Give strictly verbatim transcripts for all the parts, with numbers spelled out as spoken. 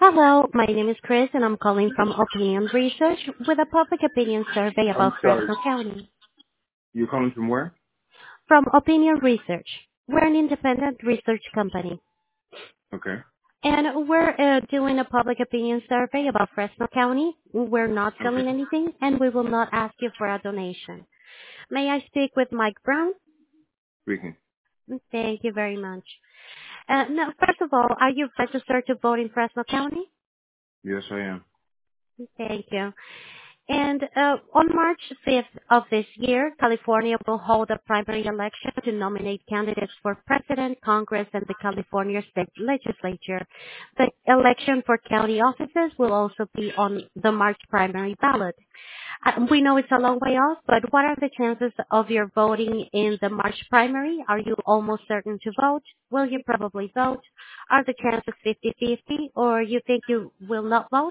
Hello, my name is Chris, and I'm calling from Opinion Research with a public opinion survey I'm about sorry. Fresno County. You're calling from where? From Opinion Research. We're an independent research company, Okay. and we're uh, doing a public opinion survey about Fresno County. We're not Okay. selling anything, and we will not ask you for a donation. May I speak with Mike Brown? Speaking. Thank you very much. Uh, now, first of all, are you registered to vote in Fresno County? Yes, I am. Thank you. And uh, on March fifth of this year, California will hold a primary election to nominate candidates for president, Congress, and the California State Legislature. The election for county offices will also be on the March primary ballot. Uh, we know it's a long way off, but what are the chances of your voting in the March primary? Are you almost certain to vote? Will you probably vote? Are the chances fifty-fifty, or you think you will not vote?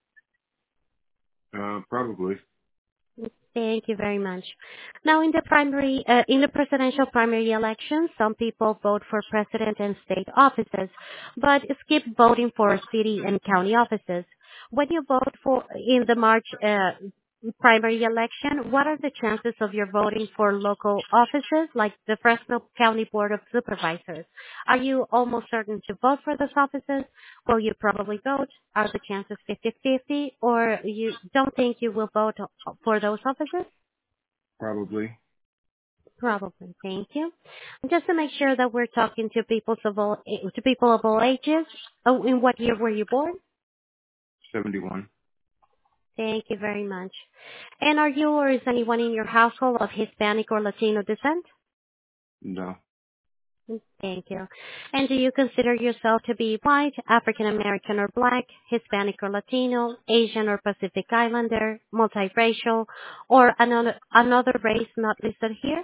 Uh, probably. Thank you very much. Now, in the primary, uh, in the presidential primary election, some people vote for president and state offices, but skip voting for city and county offices. When you vote for in the March uh, primary election, what are the chances of your voting for local offices like the Fresno County Board of Supervisors? Are you almost certain to vote for those offices? Will you probably vote? Are the chances fifty-fifty, or you don't think you will vote for those offices? Probably. Probably. Thank you. Just to make sure that we're talking to people of all to people of all ages. Oh, in what year were you born? seventy-one. Thank you very much. And are you or is anyone in your household of Hispanic or Latino descent? No. Thank you. And do you consider yourself to be white, African American or black, Hispanic or Latino, Asian or Pacific Islander, multiracial, or another another race not listed here?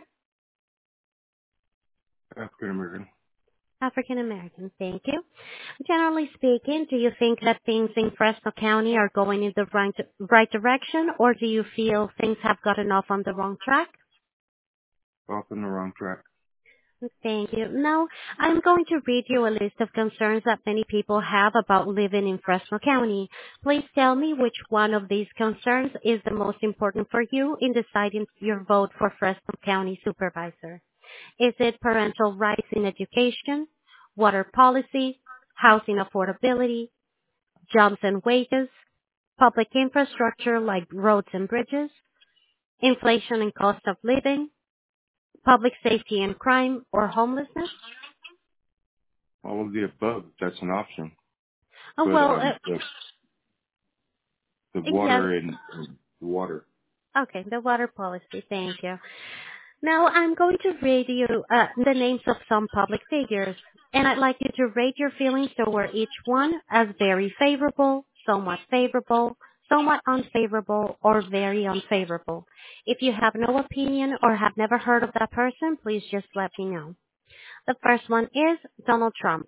African American. African American. Thank you. Generally speaking, do you think that things in Fresno County are going in the right right direction, or do you feel things have gotten off on the wrong track? Off on the wrong track. Thank you. Now, I'm going to read you a list of concerns that many people have about living in Fresno County. Please tell me which one of these concerns is the most important for you in deciding your vote for Fresno County Supervisor. Is it parental rights in education, water policy, housing affordability, jobs and wages, public infrastructure like roads and bridges, inflation and cost of living, public safety and crime, or homelessness? All of the above. That's an option. Oh, But well, um, uh, the the yes. water and, and the water. Okay, the water policy. Thank you. Now I'm going to read you uh, the names of some public figures, and I'd like you to rate your feelings toward each one as very favorable, somewhat favorable, somewhat unfavorable, or very unfavorable. If you have no opinion or have never heard of that person, please just let me know. The first one is Donald Trump.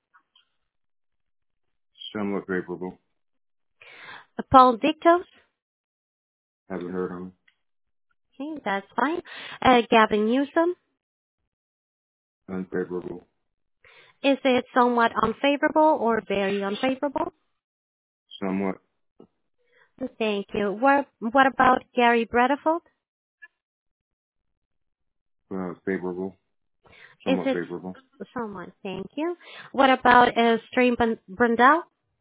Somewhat favorable. Paul Dictos. Haven't heard of them. Okay, that's fine. Uh, Gavin Newsom. Unfavorable. Is it somewhat unfavorable or very unfavorable? Somewhat. Thank you. What what about Gary Bredefeld? Uh, favorable. Is Somewhat it favorable. someone? Thank you. What about uh, Stream Brundle?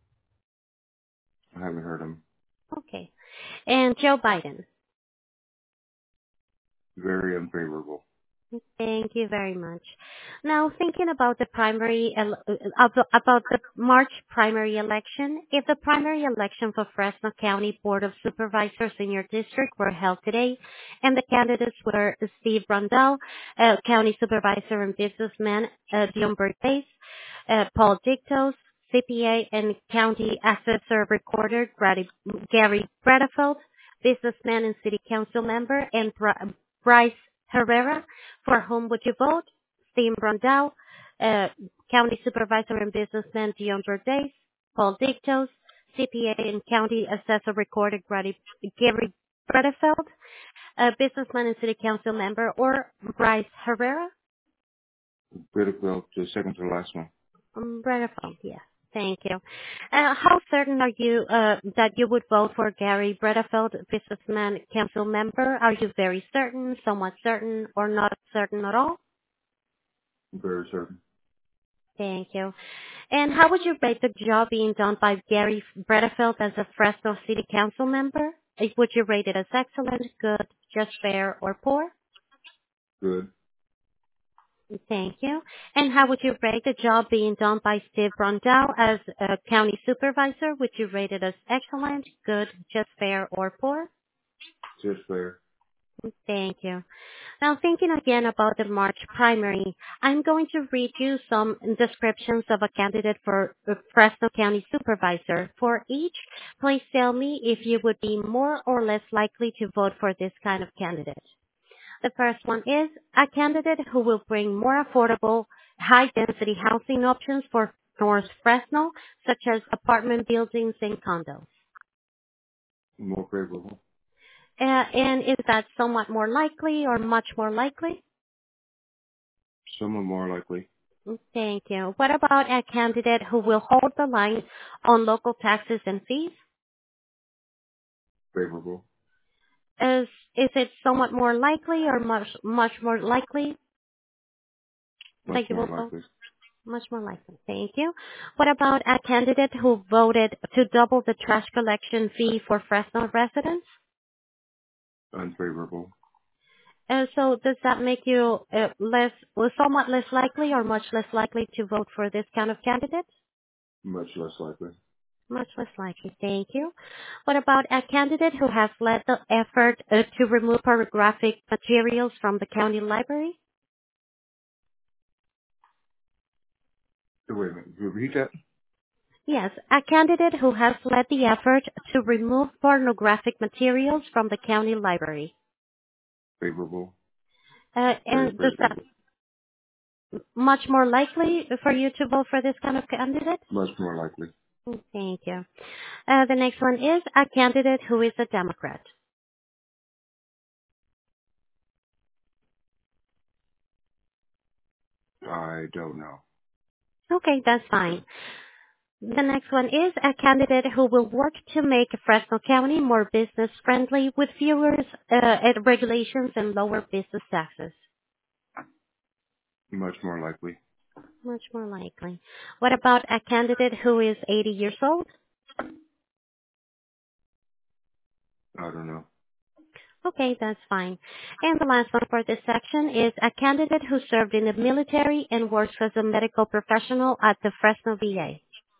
I haven't heard of them. Okay. And Joe Biden. Very unfavorable. Thank you very much. Now, thinking about the primary, el- about about the March primary election, if the primary election for Fresno County Board of Supervisors in your district were held today, and the candidates were Steve Rundell, uh, County Supervisor and businessman, uh, Dion Berthes, uh, Paul Dictos, C P A and County Assessor Recorder Grady- Gary Bredefeld, businessman and City Council member, and Bri- Bryce Herrera, for whom would you vote? Steve Rundell, uh, County Supervisor and Businessman Dion Verdes, Paul Dictos, C P A and County Assessor Recorder Grady, Gary Bredefeld, uh, businessman and City Council member, or Bryce Herrera? Critical. The second to the last one. Um, Bredefeld, yes. Thank you. Uh, how certain are you uh, that you would vote for Gary Bredefeld, businessman, council member? Are you very certain, somewhat certain, or not certain at all? Very certain. Thank you. And how would you rate the job being done by Gary Bredefeld as a Fresno City Council member? Uh, Would you rate it as excellent, good, just fair, or poor? Good. Thank you. And how would you rate the job being done by Steve Brundell as a county supervisor? Would you rate it as excellent, good, just fair, or poor? Just fair. Thank you. Now, thinking again about the March primary, I'm going to read you some descriptions of a candidate for uh, Fresno County Supervisor. For each, please tell me if you would be more or less likely to vote for this kind of candidate. The first one is a candidate who will bring more affordable, high-density housing options for North Fresno, such as apartment buildings and condos. More favorable. Uh, and is that somewhat more likely or much more likely? Some are more likely. Thank you. What about a candidate who will hold the line on local taxes and fees? Favorable. Is is it somewhat more likely or much much more likely Much that you more will vote? likely. Much more likely. Thank you. What about a candidate who voted to double the trash collection fee for Fresno residents? Unfavorable. Uh, so does that make you uh, less, well, somewhat less likely or much less likely to vote for this kind of candidate? Much less likely. Much less likely. Thank you. What about a candidate who has led the effort uh, to remove pornographic materials from the county library? Wait a minute. You repeat that? Yes, a candidate who has led the effort to remove pornographic materials from the county library. Favorable. Uh, Very and does that favorable. much more likely for you to vote for this kind of candidate? Much more likely. Thank you. Uh, the next one is a candidate who is a Democrat. I don't know. Okay, that's fine. The next one is a candidate who will work to make Fresno County more business friendly with fewer uh, regulations and lower business taxes. Much more likely. Much more likely. What about a candidate who is eighty years old? I don't know. Okay, that's fine. And the last one for this section is a candidate who served in the military and works as a medical professional at the Fresno V A.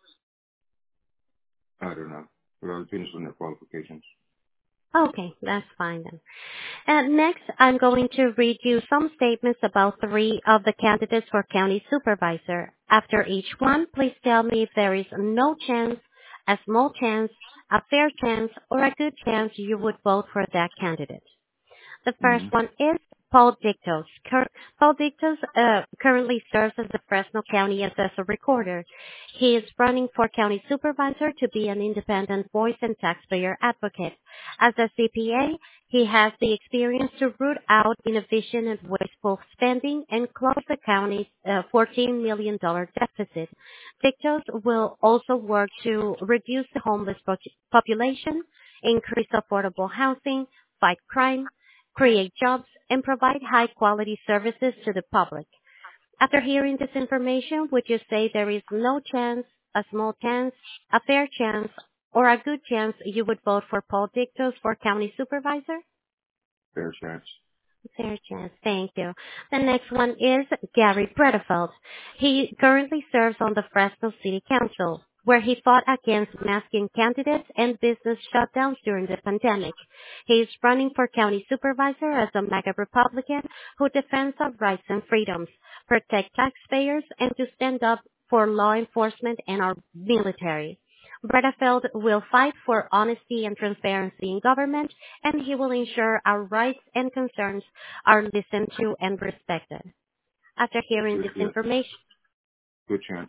I don't know. But I was finished with their qualifications. Okay, that's fine then. And next, I'm going to read you some statements about three of the candidates for county supervisor. After each one, please tell me if there is no chance, a small chance, a fair chance, or a good chance you would vote for that candidate. The first Mm-hmm. one is Paul Dictos. Cur- Paul Dictos uh, currently serves as the Fresno County Assessor Recorder. He is running for county supervisor to be an independent voice and taxpayer advocate. As a C P A, he has the experience to root out inefficient and wasteful spending and close the county's uh, fourteen million dollars deficit. Dictos will also work to reduce the homeless po- population, increase affordable housing, fight crime, create jobs, and provide high-quality services to the public. After hearing this information, would you say there is no chance, a small chance, a fair chance, or a good chance you would vote for Paul Dictos for county supervisor? Fair chance. Fair chance. Thank you. The next one is Gary Bredefeld. He currently serves on the Fresno City Council, where he fought against masking candidates and business shutdowns during the pandemic. He is running for county supervisor as a MAGA Republican who defends our rights and freedoms, protect taxpayers, and to stand up for law enforcement and our military. Bredefeld will fight for honesty and transparency in government, and he will ensure our rights and concerns are listened to and respected. After hearing Good, this good. information, Good chance.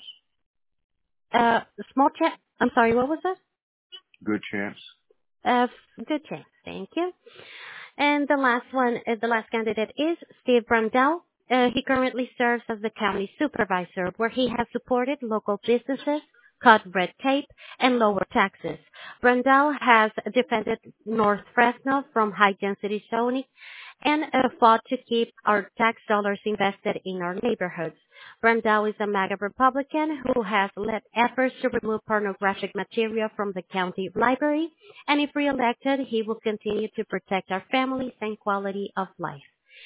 uh, small chat, I'm sorry, what was that? Good chance. Uh, good chance, thank you. And the last one, uh, the last candidate is Steve Brundell. Uh, he currently serves as the county supervisor, where he has supported local businesses, cut red tape, and lower taxes. Brandel has defended North Fresno from high-density zoning and uh, fought to keep our tax dollars invested in our neighborhoods. Brandel is a MAGA Republican who has led efforts to remove pornographic material from the county library, and if reelected, he will continue to protect our families and quality of life.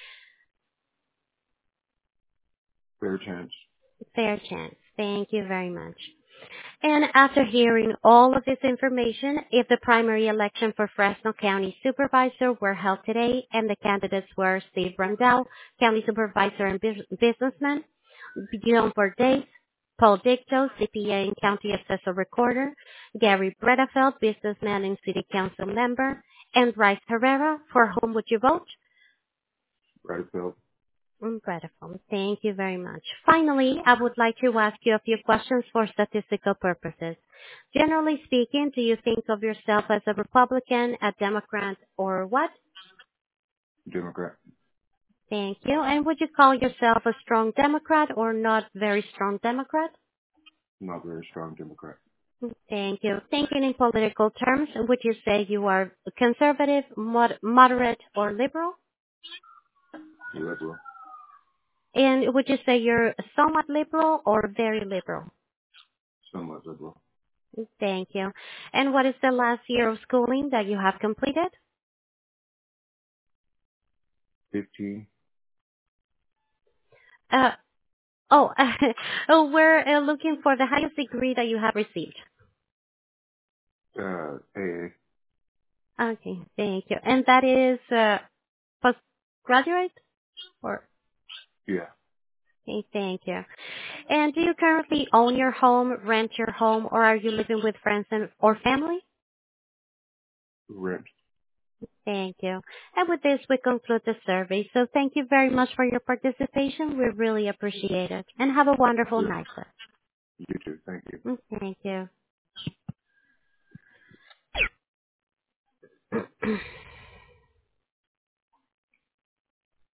Fair chance. Fair chance. Thank you very much. And after hearing all of this information, if the primary election for Fresno County Supervisor were held today and the candidates were Steve Brandel, County Supervisor and bus- businessman, Guillaume Bordes, Paul Dicto, C P A and County Assessor Recorder, Gary Bredefeld, businessman and City Council member, and Bryce Herrera, for whom would you vote? Bradfield. Wonderful. Thank you very much. Finally, I would like to ask you a few questions for statistical purposes. Generally speaking, do you think of yourself as a Republican, a Democrat, or what? Democrat. Thank you. And would you call yourself a strong Democrat or not very strong Democrat? Not very strong Democrat. Thank you. Thinking in political terms, would you say you are conservative, mod- moderate, or liberal? Liberal. And would you say you're somewhat liberal or very liberal? Somewhat liberal. Thank you. And what is the last year of schooling that you have completed? Fifteen. Uh, oh, oh, we're uh, looking for the highest degree that you have received. Uh, A A. Okay, thank you. And that is uh, postgraduate or? Yeah. Okay, thank you. And do you currently own your home, rent your home, or are you living with friends and or family? Rent. Thank you. And with this, we conclude the survey. So thank you very much for your participation. We really appreciate it. And have a wonderful Sure. night, sir. You too. Thank you. Mm, Thank you.